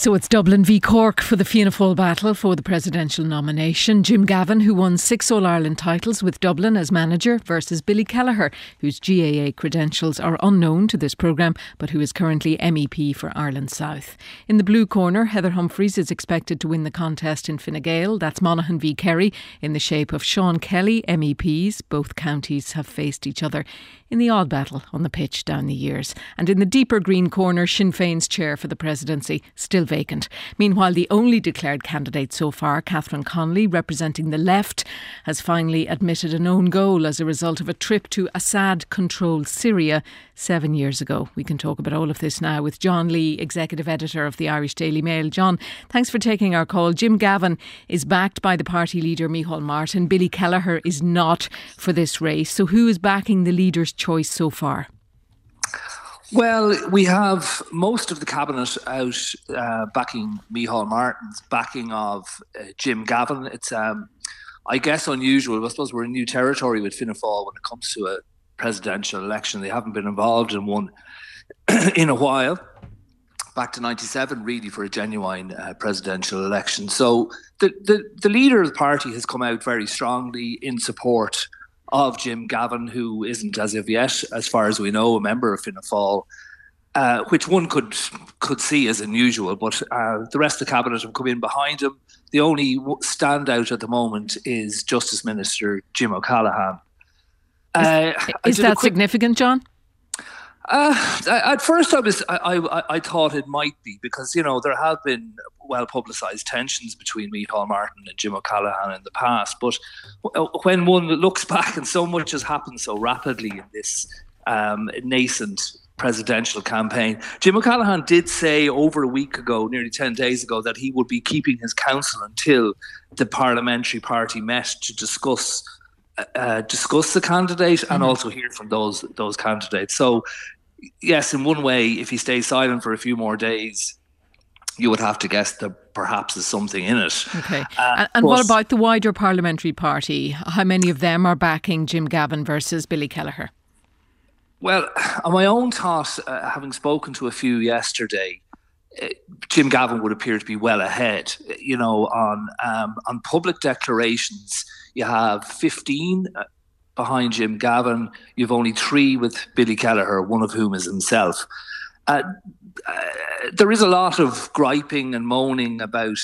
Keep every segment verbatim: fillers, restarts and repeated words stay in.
So it's Dublin v Cork for the Fianna Fáil battle for the presidential nomination. Jim Gavin, who won six All-Ireland titles with Dublin as manager, versus Billy Kelleher, whose G A A credentials are unknown to this programme, but who is currently M E P for Ireland South. In the blue corner, Heather Humphreys is expected to win the contest in Fine Gael. That's Monaghan v Kerry in the shape of Sean Kelly, M E Ps. Both counties have faced each other in the odd battle on the pitch down the years. And in the deeper green corner, Sinn Féin's chair for the presidency, still vacant. Meanwhile, the only declared candidate so far, Catherine Connolly, representing the left, has finally admitted an own goal as a result of a trip to Assad-controlled Syria seven years ago. We can talk about all of this now with John Lee, executive editor of the Irish Daily Mail. John, thanks for taking our call. Jim Gavin is backed by the party leader Micheál Martin. Billy Kelleher is not for this race. So who is backing the leader's choice so far? Well, we have most of the cabinet out uh, backing Micheál Martin's backing of uh, Jim Gavin. It's, um, I guess, unusual. I suppose we're in new territory with Fianna Fáil when it comes to a presidential election. They haven't been involved in one in a while. Back to ninety-seven, really, for a genuine uh, presidential election. So the, the, the leader of the party has come out very strongly in support of Jim Gavin, who isn't, as of yet, as far as we know, a member of Fianna Fáil, uh, which one could could see as unusual. But uh, the rest of the cabinet have come in behind him. The only standout at the moment is Justice Minister Jim O'Callaghan. Uh, is is that quick, significant, John? Uh, at first, I was I, I I thought it might be, because, you know, there have been well publicised tensions between Micheál Martin and Jim O'Callaghan in the past. But when one looks back, and so much has happened so rapidly in this um, nascent presidential campaign, Jim O'Callaghan did say over a week ago, nearly ten days ago, that he would be keeping his counsel until the parliamentary party met to discuss. Uh, discuss the candidate and mm-hmm. also hear from those those candidates. So, yes, in one way, if he stays silent for a few more days, you would have to guess that perhaps there's something in it. Okay. Uh, and and what about the wider parliamentary party? How many of them are backing Jim Gavin versus Billy Kelleher? Well, on my own thought, uh, having spoken to a few yesterday, uh, Jim Gavin would appear to be well ahead. You know, on um, on public declarations, you have fifteen behind Jim Gavin. You've only three with Billy Kelleher, one of whom is himself. Uh, uh, there is a lot of griping and moaning about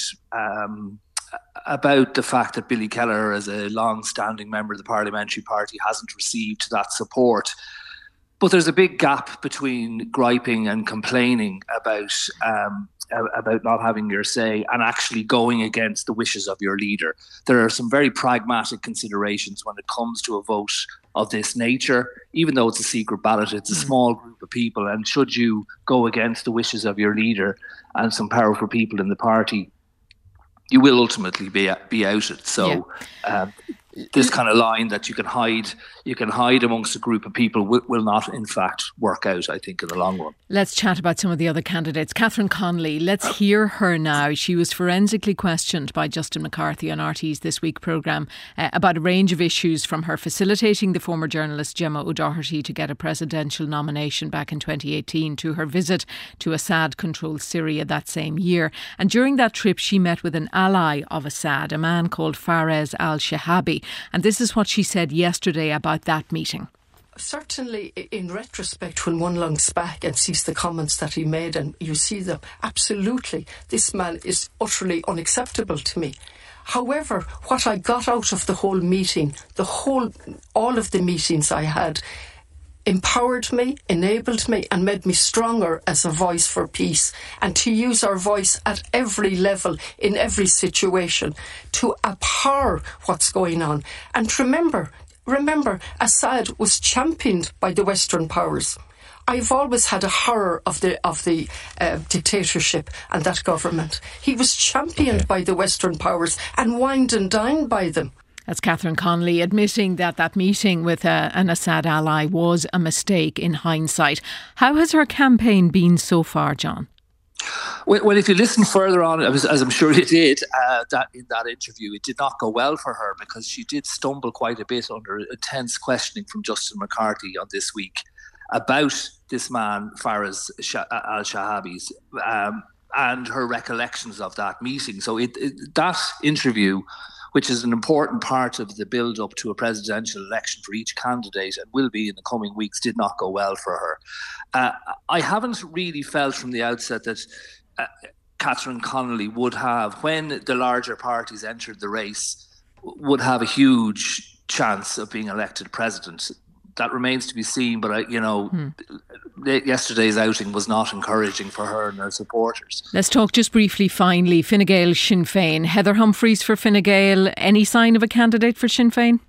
um, about the fact that Billy Kelleher, as a long-standing member of the parliamentary party, hasn't received that support. But there's a big gap between griping and complaining about um, about not having your say and actually going against the wishes of your leader. There are some very pragmatic considerations when it comes to a vote of this nature. Even though it's a secret ballot, it's a small group of people, and should you go against the wishes of your leader and some powerful people in the party, you will ultimately be be outed. So yeah. um, this kind of line that you can hide you can hide amongst a group of people will, will not in fact work out, I think, in the long run. Let's chat about some of the other candidates. Catherine Connolly, let's hear her now. She was forensically questioned by Justin McCarthy on R T's This Week programme uh, about a range of issues, from her facilitating the former journalist Gemma O'Doherty to get a presidential nomination back in twenty eighteen, to her visit to Assad-controlled Syria that same year. And during that trip, she met with an ally of Assad, a man called Fares al-Shahabi. And this is what she said yesterday about that meeting. Certainly, in retrospect, when one looks back and sees the comments that he made and you see them, absolutely, this man is utterly unacceptable to me. However, what I got out of the whole meeting, the whole, all of the meetings I had, empowered me, enabled me, and made me stronger as a voice for peace, and to use our voice at every level, in every situation, to abhor what's going on. And remember, remember, Assad was championed by the Western powers. I've always had a horror of the of the uh, dictatorship and that government. He was championed by the Western powers and wined and dined by them. That's Catherine Connolly admitting that that meeting with uh, an Assad ally was a mistake in hindsight. How has her campaign been so far, John? Well, well if you listen further on, as, as I'm sure you did, uh, that in that interview, it did not go well for her, because she did stumble quite a bit under intense questioning from Justin McCarthy on This Week about this man, Fares al-Shahabi's. Um, and her recollections of that meeting. So it, it, that interview, which is an important part of the build-up to a presidential election for each candidate and will be in the coming weeks, did not go well for her. Uh, I haven't really felt from the outset that uh, Catherine Connolly would have, when the larger parties entered the race, would have a huge chance of being elected president. That remains to be seen, but I, you know, hmm. yesterday's outing was not encouraging for her and her supporters. Let's talk just briefly, finally, Fine Gael, Sinn Féin. Heather Humphreys for Fine Gael. Any sign of a candidate for Sinn Féin?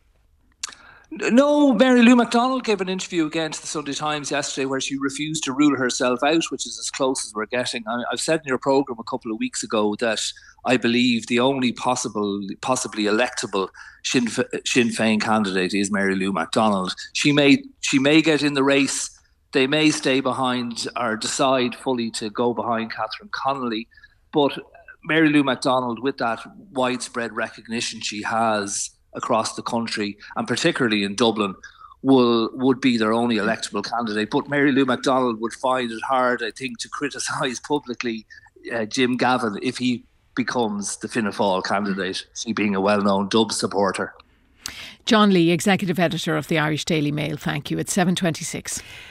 No, Mary Lou McDonald gave an interview again to the Sunday Times yesterday where she refused to rule herself out, which is as close as we're getting. I, I've said in your programme a couple of weeks ago that I believe the only possible, possibly electable Sinn, Sinn Féin candidate is Mary Lou McDonald. She may, she may get in the race. They may stay behind or decide fully to go behind Catherine Connolly. But Mary Lou McDonald, with that widespread recognition she has across the country, and particularly in Dublin, will would be their only electable candidate. But Mary Lou McDonald would find it hard, I think, to criticise publicly uh, Jim Gavin if he becomes the Fianna Fáil candidate, she being a well-known Dubs supporter. John Lee, Executive Editor of the Irish Daily Mail, thank you. It's seven twenty-six.